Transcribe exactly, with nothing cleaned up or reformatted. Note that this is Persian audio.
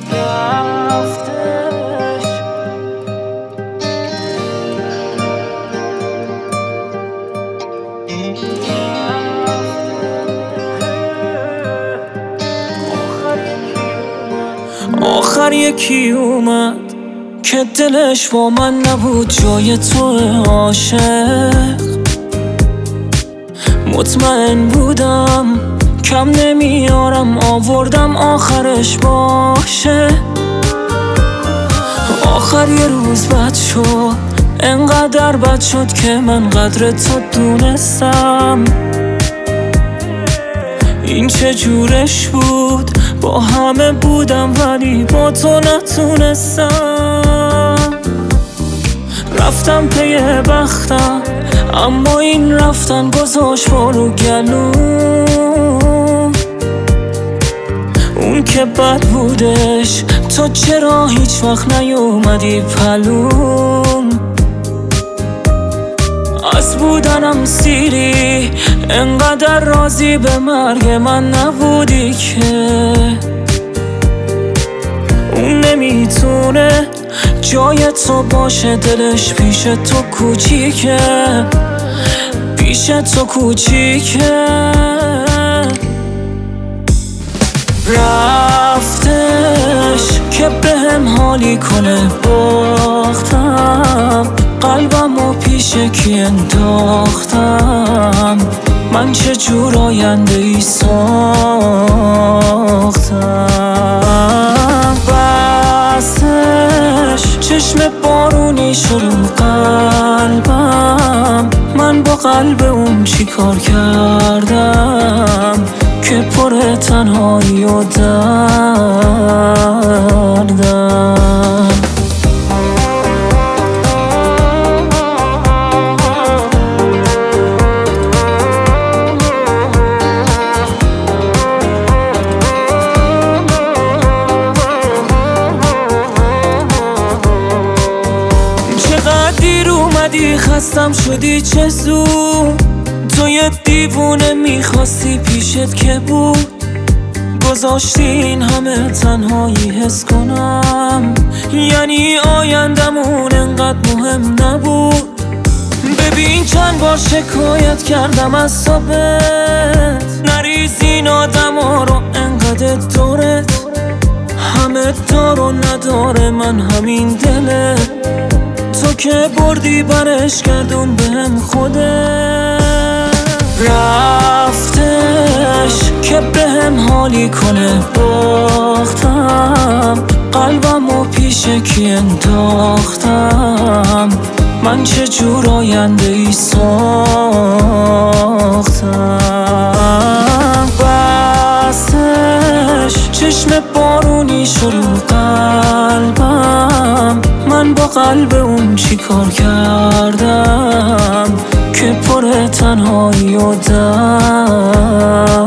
رفتش آخر یکی اومد که دلش با من نبود جای تو عاشق. مطمئن بودم کم نمیارم آوردم آخرش باشه. آخر یه روز بد شد، انقدر بد شد که من قدر تو دونستم. این چه جورش بود، با همه بودم ولی با تو نتونستم. رفتم پی بختم اما این رفتن گذاشت بارو گلوم. اون که بد بودش تو چرا هیچ وقت نیومدی پلوم. از بودنم سیری انقدر راضی به مرگ من نبودی که اون نمیتونه جای تو باشه. دلش پیش تو کوچیکه، پیش تو کوچیکه. رفتش که بهم حالی کنه باختم. قلبمو پیش کی انداختم، من چه جور آینده ای ساختم. بستش چشم بارونی شروع قلبم، من با قلب اون چی کار کردم که پر تنهایی و دردم. خستم شدی چه زود، تو یه دیوونه میخواستی پیشت که بود. گذاشتی این همه تنهایی حس کنم، یعنی آیندمون انقدر مهم نبود. ببین چند بار شکایت کردم از صبحت، نریزین آدم ها رو انقدر دورت. همه دار و نداره من همین دله، تو که بردی برش گردون بهم خوده. رفتش که بهم حالی کنه باختم. قلبمو پیش کی انداختم، من چه جور آینده ای ساختم. بستش چشم بارونی شروع قلبم، من با قلب اون چی کار کردم که پر تنهایی و درد.